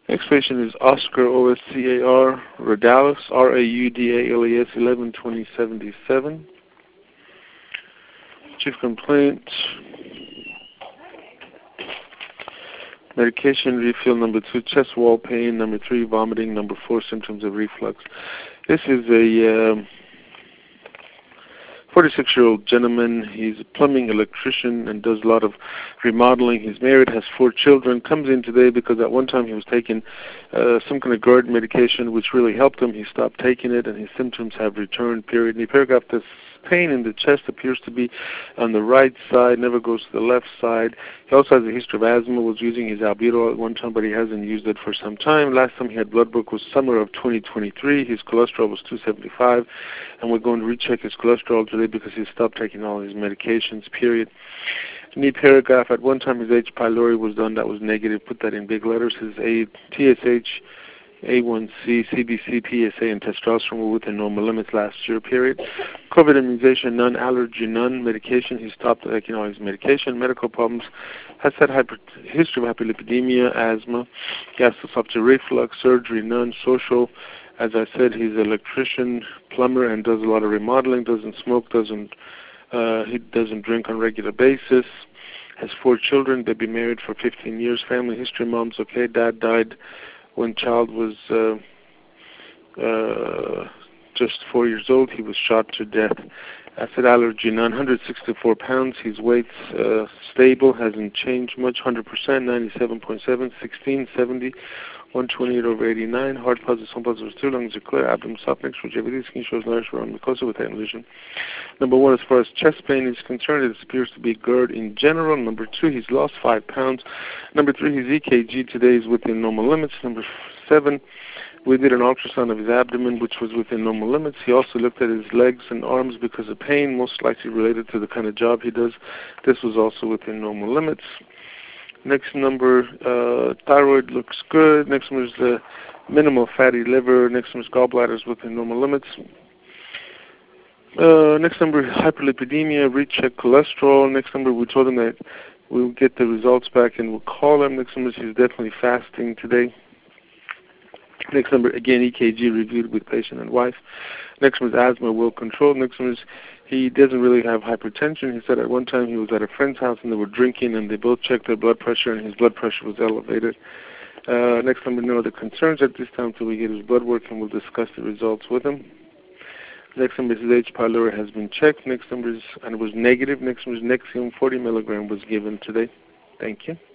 Next patient is Oscar, OSCAR, Raudalis, RAUDALES, 11-2077. Chief complaint, medication refill number 2, chest wall pain, number 3, vomiting, number 4, symptoms of reflux. This is a 46-year-old gentleman. He's a plumbing electrician and does a lot of remodeling. He's married, has 4 children, comes in today because at one time he was taking some kind of GERD medication which really helped him. He stopped taking it and his symptoms have returned, period. And he paragraphed this pain in the chest appears to be on the right side, never goes to the left side. He also has a history of asthma, was using his albuterol at one time, but he hasn't used it for some time. Last time he had blood work was summer of 2023. His cholesterol was 275, and we're going to recheck his cholesterol today because he stopped taking all his medications, period. Need paragraph, at one time his H. pylori was done, that was negative, put that in big letters. His TSH, A1C, CBC, PSA, and testosterone were within normal limits last year, period. COVID immunization, none. Allergy, none. Medication, he stopped taking all his medication. Medical problems, has had history of hyperlipidemia, asthma, gastroesophageal reflux, surgery, none. Social, as I said, he's an electrician, plumber, and does a lot of remodeling, doesn't smoke, he doesn't drink on a regular basis. Has 4 children, they've been married for 15 years. Family history, mom's okay, dad died when child was just 4 years old. He was shot to death. Acid allergy, none. 164 pounds. His weight's stable, hasn't changed much. 100%, 97.7, 1670, 128/89. Heart positive, some positive 2. Lungs are clear. Abdomen soft. Next rigidity. Skin shows nourishment around mucosa with vision. Number 1, as far as chest pain is concerned, it appears to be GERD in general. Number 2, he's lost 5 pounds. Number 3, his EKG today is within normal limits. Number 7, we did an ultrasound of his abdomen, which was within normal limits. He also looked at his legs and arms because of pain, most likely related to the kind of job he does. This was also within normal limits. Next number, thyroid looks good. Next number is minimal fatty liver. Next number is gallbladder is within normal limits. Next number, hyperlipidemia, recheck cholesterol. Next number, we told him that we'll get the results back and we'll call him. Next number, he's definitely fasting today. Next number, again, EKG reviewed with patient and wife. Next one is asthma, well controlled. Next one is he doesn't really have hypertension. He said at one time he was at a friend's house and they were drinking and they both checked their blood pressure and his blood pressure was elevated. Next number, no other concerns at this time until we get his blood work and we'll discuss the results with him. Next number is his H. pylori has been checked. Next number is, and it was negative. Next number is Nexium 40 milligram was given today. Thank you.